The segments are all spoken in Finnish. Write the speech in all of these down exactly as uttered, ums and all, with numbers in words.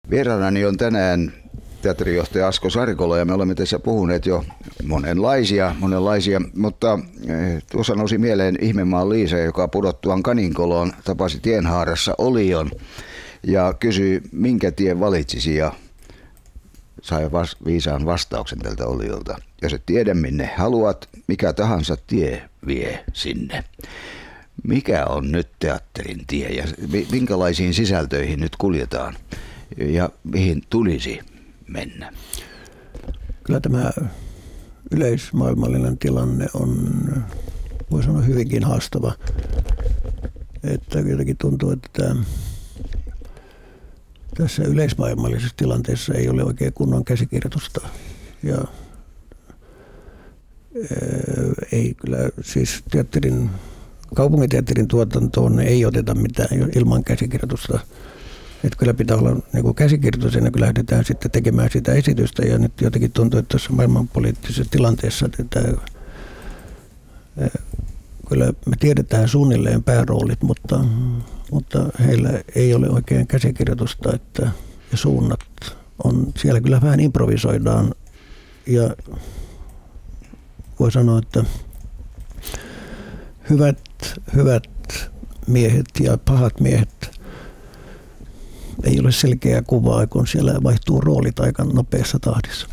Vieraanani on tänään teatterijohtaja Asko Sarkola ja me olemme tässä puhuneet jo monenlaisia, monenlaisia mutta tuossa nousi mieleen Ihmemaan Liisa, joka pudottuaan Kaninkoloon tapasi tienhaarassa Olion ja kysyi, minkä tien valitsisi ja sai vas- viisaan vastauksen tältä Oliolta. Jos et tiedä minne haluat, mikä tahansa tie vie sinne. Mikä on nyt teatterin tie ja minkälaisiin sisältöihin nyt kuljetaan ja mihin tulisi mennä? Kyllä tämä yleismaailmallinen tilanne on, voi sanoa, hyvinkin haastava. Että jotenkin tuntuu, että tämä, tässä yleismaailmallisessa tilanteessa ei ole oikein kunnon käsikirjoitusta. Ja ei kyllä siis teatterin, kaupunginteatterin tuotantoon ei oteta mitään ilman käsikirjoitusta. Että kyllä pitää olla niin käsikirjoitus ennen kuin lähdetään sitten tekemään sitä esitystä. Ja nyt jotenkin tuntuu, että tässä maailmanpoliittisessa tilanteessa että kyllä me tiedetään suunnilleen pääroolit, mutta, mutta heillä ei ole oikein käsikirjoitusta, että ja suunnat on, siellä kyllä vähän improvisoidaan ja voi sanoa, että hyvät, hyvät miehet ja pahat miehet ei ole selkeää kuvaa, kun siellä vaihtuu roolit aika nopeassa tahdissa.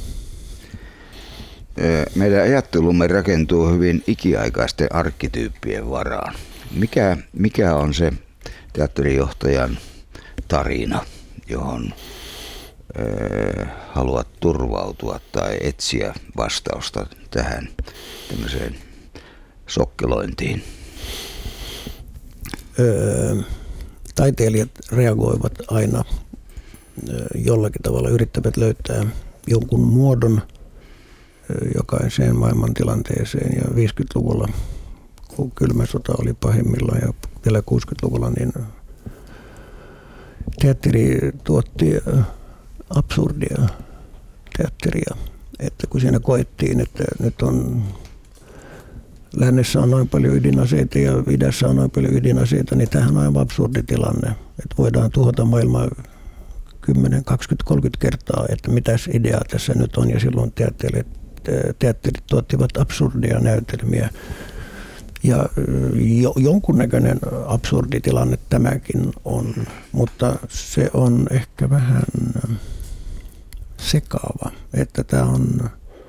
Meidän ajattelumme rakentuu hyvin ikiaikaisten arkkityyppien varaan. Mikä, mikä on se teatterijohtajan tarina, johon ö, haluat turvautua tai etsiä vastausta tähän tämmöiseen sokkelointiin? Öö, taiteilijat reagoivat aina ö, jollakin tavalla, yrittävät löytää jonkun muodon jokaiseen maailmantilanteeseen. Ja viisikymmentäluvulla, kun kylmä sota oli pahimmillaan ja vielä kuusikymmentäluvulla, niin teatteri tuotti absurdia teatteria. Että kun siinä koettiin, että nyt on lännessä on noin paljon ydinaseita ja idässä on noin paljon ydinaseita, niin tämähän on aivan absurdi tilanne. Että voidaan tuhota maailmaa kymmenen, kaksikymmentä, kolmekymmentä kertaa, että mitäs ideaa tässä nyt on. Ja silloin teatterit, teatterit tuottivat absurdia näytelmiä. Ja jo, jonkunnäköinen absurdi tilanne tämäkin on, mutta se on ehkä vähän sekaava, että tämä on,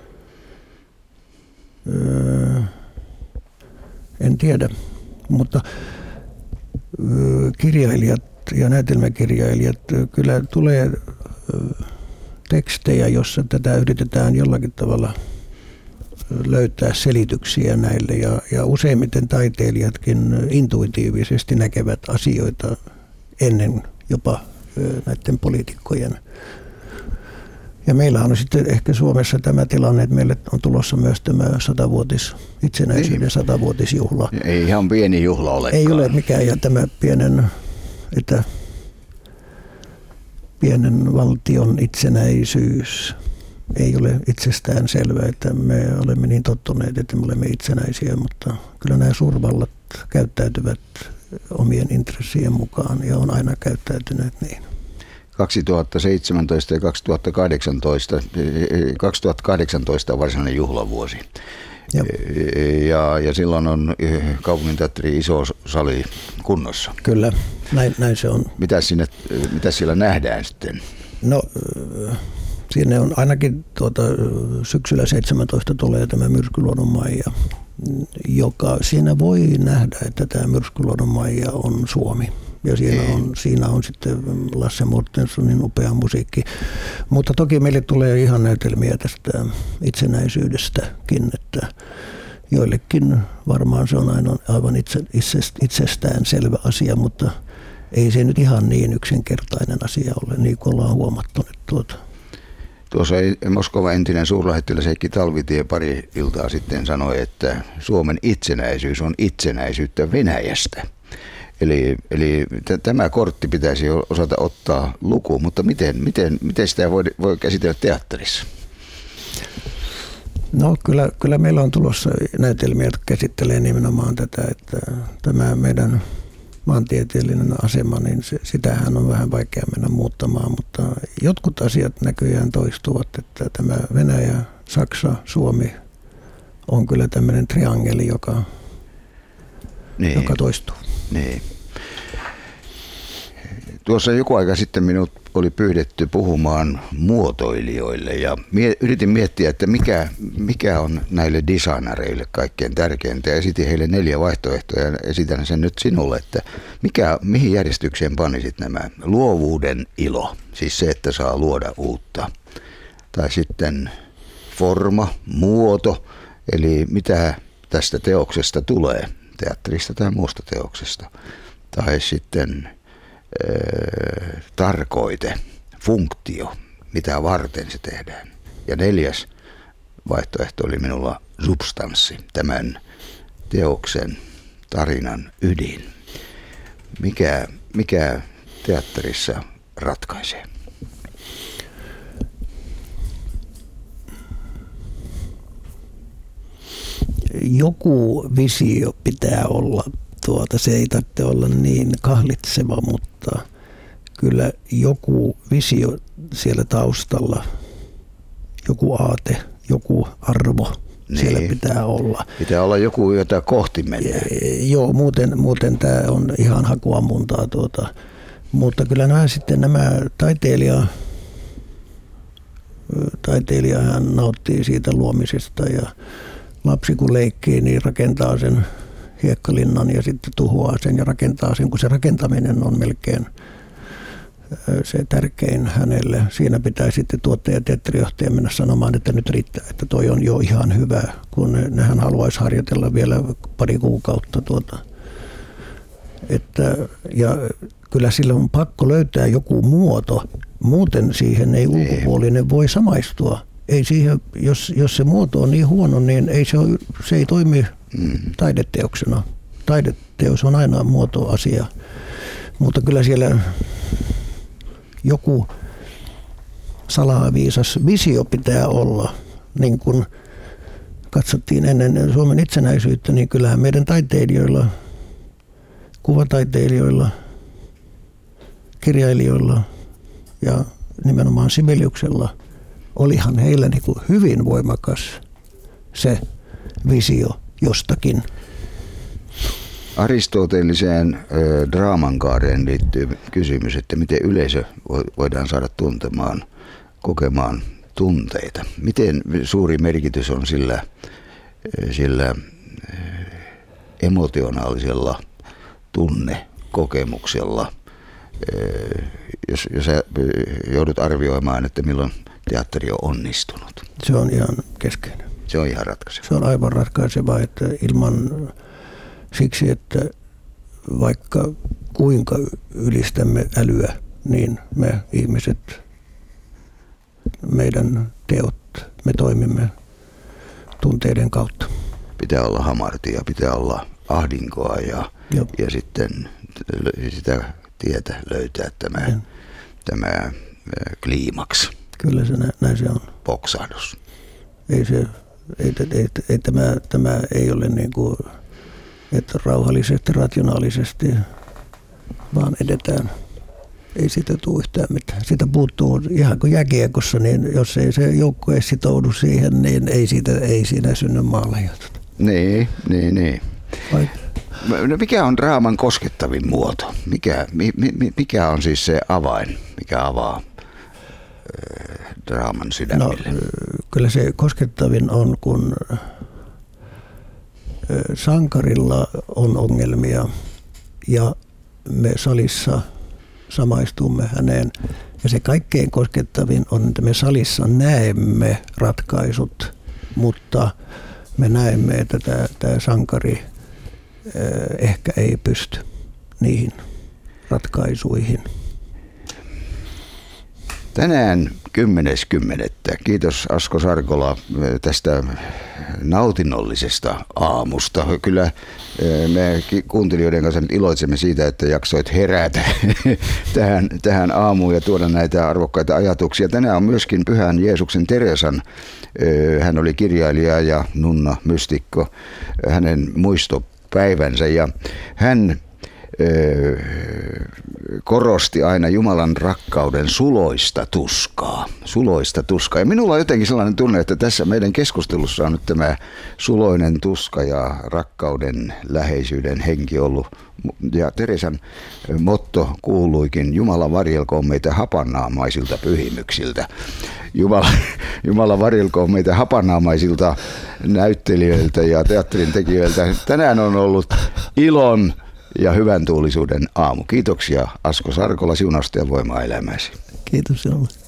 öö, en tiedä, mutta öö, kirjailijat ja näytelmäkirjailijat, kyllä tulee tekstejä, jossa tätä yritetään jollakin tavalla löytää selityksiä näille ja, ja useimmiten taiteilijatkin intuitiivisesti näkevät asioita ennen jopa näiden poliitikkojen. Ja meillä on sitten ehkä Suomessa tämä tilanne, että meille on tulossa myös tämä satavuotis, itsenäisyyden satavuotisjuhla. Ei ihan pieni juhla olekaan. Ei ole mikään, ja tämä pienen, että pienen valtion itsenäisyys ei ole itsestään selvää, että me olemme niin tottuneet, että me olemme itsenäisiä, mutta kyllä nämä suurvallat käyttäytyvät omien intressien mukaan ja on aina käyttäytyneet niin. kaksituhattaseitsemäntoista ja kaksituhattakahdeksantoista, kaksituhattakahdeksantoista on varsinainen juhlavuosi. Ja, ja silloin on kaupunginteatterin iso sali kunnossa. Kyllä, näin, näin se on. Mitä, sinne, mitä siellä nähdään sitten? No, siinä on ainakin tuota, syksyllä seitsemäntoista tulee tämä Myrskyluodon Maija, joka siinä voi nähdä, että tämä Myrskyluodon Maija on Suomi. Ja siinä on, siinä on sitten Lasse Mortensonin upea musiikki. Mutta toki meille tulee ihan näytelmiä tästä itsenäisyydestäkin, että joillekin varmaan se on aina aivan itse, itsestään selvä asia, mutta ei se nyt ihan niin yksinkertainen asia ole, niin kuin ollaan huomattu nyt tuota. Tuossa Moskovan entinen suurlähettiläs Heikki Talvitie pari iltaa sitten sanoi, että Suomen itsenäisyys on itsenäisyyttä Venäjästä. Eli, eli t- tämä kortti pitäisi osata ottaa lukuun, mutta miten, miten, miten sitä voi, voi käsitellä teatterissa? No kyllä, kyllä meillä on tulossa näytelmiä, jotka käsittelee nimenomaan tätä, että tämä meidän maantieteellinen asema, niin se, sitähän on vähän vaikea mennä muuttamaan, mutta jotkut asiat näköjään toistuvat, että tämä Venäjä, Saksa, Suomi on kyllä tämmöinen triangeli, joka, niin. joka toistuu. Niin. Tuossa joku aika sitten minut oli pyydetty puhumaan muotoilijoille ja mie- yritin miettiä, että mikä, mikä on näille designereille kaikkein tärkeintä ja esitin heille neljä vaihtoehtoa ja esitän sen nyt sinulle, että mikä, mihin järjestykseen panisit nämä? Luovuuden ilo, siis se, että saa luoda uutta, tai sitten forma, muoto, eli mitä tästä teoksesta tulee, teatterista tai muusta teoksesta, tai sitten tarkoite, funktio, mitä varten se tehdään. Ja neljäs vaihtoehto oli minulla substanssi, tämän teoksen, tarinan ydin. Mikä, mikä teatterissa ratkaisee? Joku visio pitää olla. Tuota, se ei tarvitse olla niin kahlitseva, mutta kyllä joku visio siellä taustalla, joku aate, joku arvo niin. Siellä pitää olla. Pitää olla joku, jota kohti mennään. E, joo, muuten, muuten tämä on ihan hakuammuntaa. Tuota. Mutta kyllä nämä sitten nämä taiteilija, taiteilija hän nauttii siitä luomisesta ja lapsi kun leikkii, niin rakentaa sen hiekkalinnan ja sitten tuhoaa sen ja rakentaa sen, kun se rakentaminen on melkein se tärkein hänelle. Siinä pitää sitten tuottaja ja teatterijohtaja mennä sanomaan, että nyt riittää, että toi on jo ihan hyvä, kun nehän haluaisi harjoitella vielä pari kuukautta. Tuota. Että, ja kyllä sillä on pakko löytää joku muoto, muuten siihen ei ulkopuolinen voi samaistua. Ei siihen, jos, jos se muoto on niin huono, niin ei se, ole, se ei toimi mm. taideteoksena. Taideteos on aina muotoasia, mutta kyllä siellä joku salaviisas visio pitää olla. Niin kuin katsottiin ennen Suomen itsenäisyyttä, niin kyllähän meidän taiteilijoilla, kuvataiteilijoilla, kirjailijoilla ja nimenomaan Sibeliuksella olihan heillä niin kuin hyvin voimakas se visio jostakin. Aristoteelliseen ö, draamankaareen liittyy kysymys, että miten yleisö voidaan saada tuntemaan, kokemaan tunteita. Miten suuri merkitys on sillä, sillä emotionaalisella tunnekokemuksella, jos, jos joudut arvioimaan, että milloin teatteri on onnistunut. Se on ihan keskeinen. Se on ihan ratkaiseva. Se on aivan ratkaiseva, että ilman siksi, että vaikka kuinka ylistämme älyä, niin me ihmiset, meidän teot, me toimimme tunteiden kautta. Pitää olla hamartia, pitää olla ahdinkoa ja, ja sitten sitä tietä löytää tämä, tämä kliimaks. Kyllä se näin se on. Poksahdus. Ei se, ei, ei, ei, tämä, tämä ei ole niin kuin, että rauhallisesti, rationaalisesti, vaan edetään. Ei siitä tule yhtään mitään. Siitä puuttuu ihan kuin jääkiekossa, niin jos ei se joukkue sitoudu siihen, niin ei, siitä, ei siinä synny maalajoita. Niin, niin, niin. Vai? No mikä on draaman koskettavin muoto? Mikä, mi, mi, mikä on siis se avain, mikä avaa äh, draaman sydämille? No, kyllä se koskettavin on, kun sankarilla on ongelmia ja me salissa samaistumme häneen. Ja se kaikkein koskettavin on, että me salissa näemme ratkaisut, mutta me näemme, että tämä, tämä sankari ehkä ei pysty niihin ratkaisuihin. Tänään kymmenes kymmenettä. Kiitos Asko Sarkola tästä nautinnollisesta aamusta. Kyllä me kuuntelijoiden kanssa nyt iloitsemme siitä, että jaksoit herätä tähän, tähän aamuun ja tuoda näitä arvokkaita ajatuksia. Tänään on myöskin Pyhän Jeesuksen Teresan. Hän oli kirjailija ja nunna, mystikko, hänen muistopäivänsä ja hän korosti aina Jumalan rakkauden suloista tuskaa. Suloista tuskaa. Ja minulla on jotenkin sellainen tunne, että tässä meidän keskustelussa on nyt tämä suloinen tuska ja rakkauden läheisyyden henki ollut. Ja Teresan motto kuuluikin: Jumala varjelkoon meitä hapannaamaisilta pyhimyksiltä. Jumala, Jumala varjelkoon meitä hapannaamaisilta näyttelijöiltä ja teatterin tekijöiltä. Tänään on ollut ilon ja hyvän tuulisuuden aamu. Kiitoksia Asko Sarkola, siunausta ja voimaa elämääsi. Kiitos sinulle.